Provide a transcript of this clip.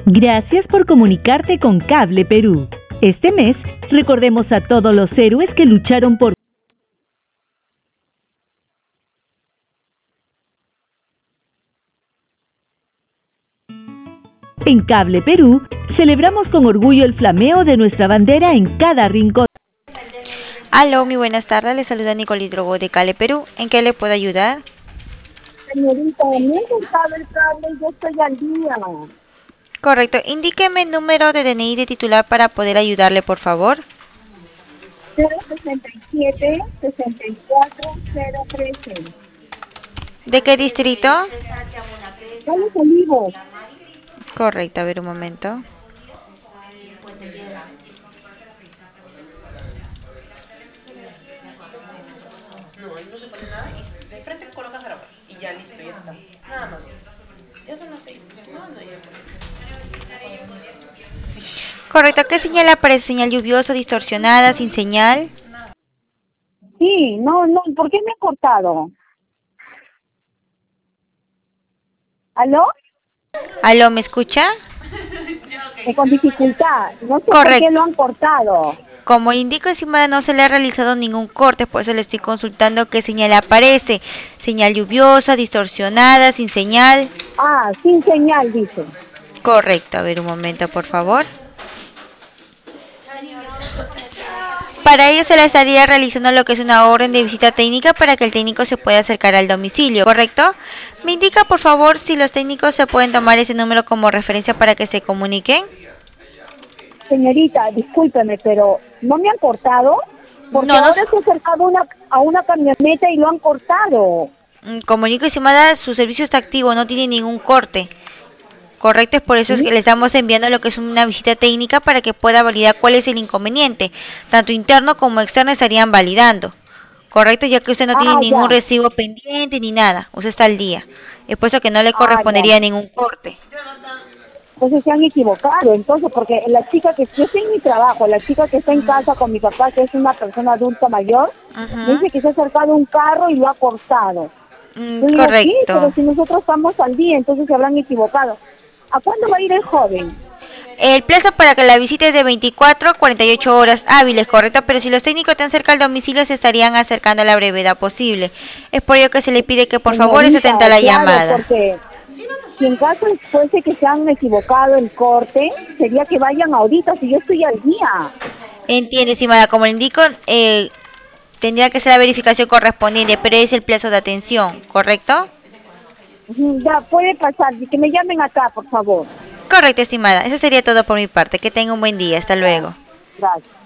Gracias por comunicarte con Cable Perú. Este mes, recordemos a todos los héroes que lucharon por... En Cable Perú, celebramos con orgullo el flameo de nuestra bandera en cada rincón. Aló, muy buenas tardes, le saluda Nicolás Drogo de Cable Perú. ¿En qué le puedo ayudar? Señorita, me he cortado el cable y yo estoy al día. Correcto, indíqueme el número de DNI de titular para poder ayudarle, por favor. 067 64 013. ¿De qué distrito? Carlos Olivos. Correcto, a ver un momento. No, ahí no se pone nada y de frente colocas grapa y ya listo, ya está. Nada más. Ya son las 6. No, no, ya. Correcto, ¿qué señal aparece? ¿Señal lluviosa, distorsionada, sin señal? Sí, no, ¿por qué me ha cortado? ¿Aló? Aló, ¿me escucha? Con dificultad. No sé por Correcto. qué lo han cortado. Como indico, estimada, no se le ha realizado ningún corte, por eso le estoy consultando qué señal aparece. Señal lluviosa, distorsionada, sin señal. Ah, sin señal, dice. Correcto, a ver un momento, por favor. Para ello se le estaría realizando lo que es una orden de visita técnica para que el técnico se pueda acercar al domicilio, ¿correcto? Me indica, por favor, si los técnicos se pueden tomar ese número como referencia para que se comuniquen. Señorita, discúlpeme, pero ¿no me han cortado? Porque No, no. ahora se ha acercado a una camioneta y lo han cortado. Comunico, estimada, su servicio está activo, no tiene ningún corte. Correcto, es por eso es que le estamos enviando lo que es una visita técnica para que pueda validar cuál es el inconveniente. Tanto interno como externo estarían validando. Correcto, ya que usted no tiene ningún recibo pendiente ni nada. Usted está al día. Es por eso que no le correspondería ningún corte. Entonces se han equivocado, entonces, porque la chica que yo estoy en mi trabajo, la chica que está en casa con mi papá, que es una persona adulta mayor, me dice que se ha acercado un carro y lo ha cortado. Yo digo, Correcto. sí, pero si nosotros estamos al día, entonces se habrán equivocado. ¿A cuándo va a ir el joven? El plazo para que la visite es de 24 a 48 horas hábiles, correcto, pero si los técnicos están cerca del domicilio se estarían acercando a la brevedad posible. Es por ello que se le pide que por favor se atenta a la llamada. Porque si en caso fuese que se han equivocado el corte, sería que vayan ahorita, si yo estoy al día. Entiende, estimada, como le indico, tendría que ser la verificación correspondiente, pero es el plazo de atención, ¿correcto? Ya, puede pasar, que me llamen acá, por favor. Correcto, estimada. Eso sería todo por mi parte. Que tenga un buen día. Hasta luego. Gracias.